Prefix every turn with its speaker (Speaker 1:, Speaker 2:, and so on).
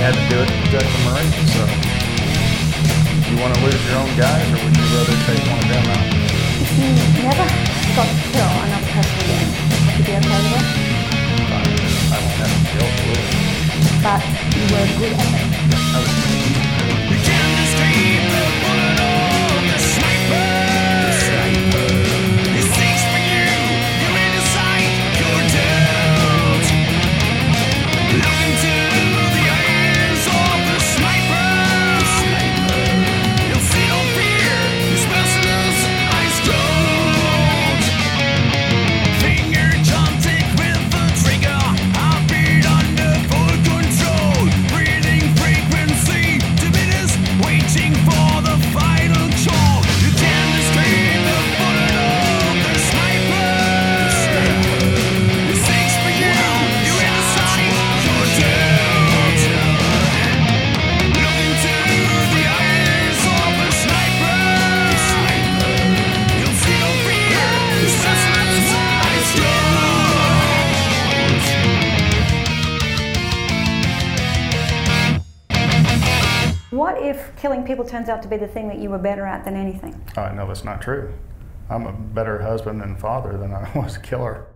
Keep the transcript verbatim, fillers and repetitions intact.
Speaker 1: had to do it to protect the Marines. So, you want to lose your own guys, or would you rather take one of them out?
Speaker 2: If you never got to kill another person again, would you be okay with it?
Speaker 1: Fine. I won't have to kill for it.
Speaker 2: But you were good at it.
Speaker 1: I was,
Speaker 3: You can't escape the bullet or the sniper. The sniper. It seeks for you. You're in his sight. You're dealt. Look into the eyes of the sniper. The sniper. You'll see no fear. His merciless eyes cold. Finger chanting with the trigger. Heartbeat under full control. Breathing frequency diminished. Waiting for the final call. You can't escape the bullet of the sniper. The sniper. It seeks for you. You're in the sight. You're dealt. Look into the eyes of the sniper. The sniper. You'll see no fear. His merciless eyes cold.
Speaker 2: What if killing people turns out to be the thing that you were better at than anything?
Speaker 1: uh, no, that's not true. I'm a better husband and father than I was a killer.